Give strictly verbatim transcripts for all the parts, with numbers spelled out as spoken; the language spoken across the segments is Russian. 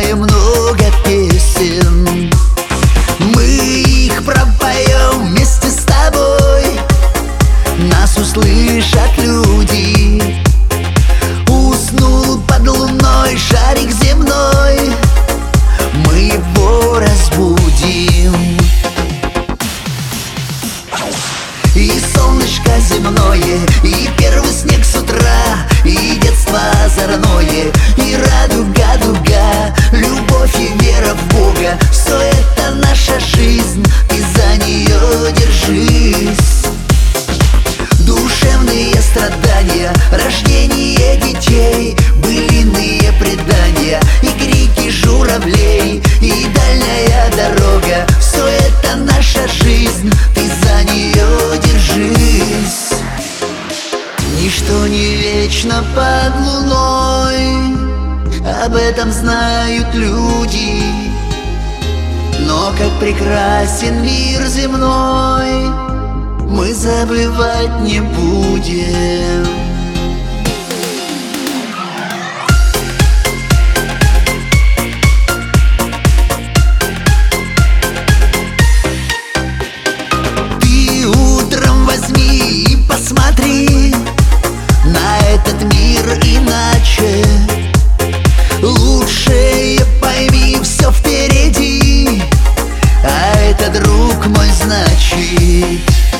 знаем много песен. Мы их пропоем вместе с тобой. Нас услышат люди. Уснул под луной шарик земной, мы его разбудим. И солнышко земное, и первый снег с утра, и детство озорное, и радуга, дуга, любовь и вера в Бога. Все это наша жизнь, ты за нее держись. Душевные страдания, рождение детей, былиные предания и крики журавлей, и дальняя дорога. Все это наша жизнь, ты за нее держись. Ничто не вечно под луной, об этом знают люди. Но как прекрасен мир земной, мы забывать не будем. Ты утром возьми и посмотри на этот мир иначе. Лучшее пойми, все впереди, а это, друг мой, значит.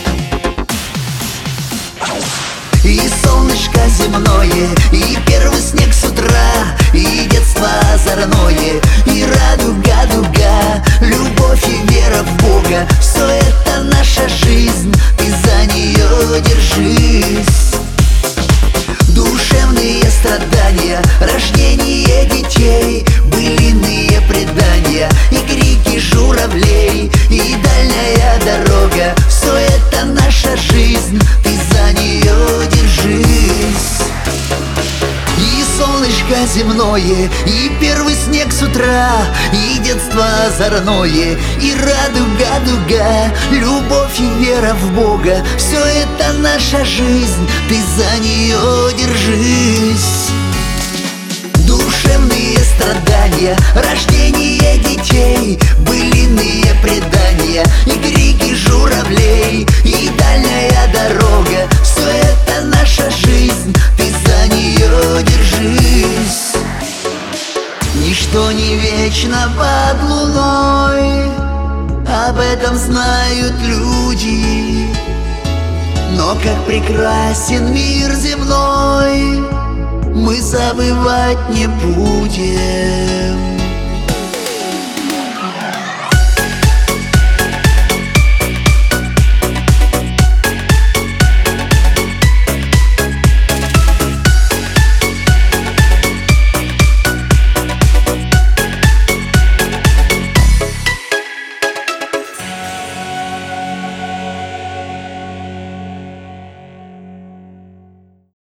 И солнышко земное, и первый снег с утра, и детство озорное, и радуга, дуга, любовь и вера в Бога. Все это наша жизнь, ты за нее держись. Душевные страдания, рождение детей, былиные предания и крики журавлей, и дальняя дорога. Все это наша жизнь, ты за нее держись. И солнышко земное, и первый снег с утра, и детство озорное, и радуга, дуга, любовь и вера в Бога. Все это наша жизнь, ты за нее держись. Душевные страдания, рождение детей, былиные предания и крики журавлей, и дальняя дорога. Все это наша жизнь, ты за нее держись. Ничто не вечно под луной, об этом знают люди. Но как прекрасен мир земной, мы забывать не будем.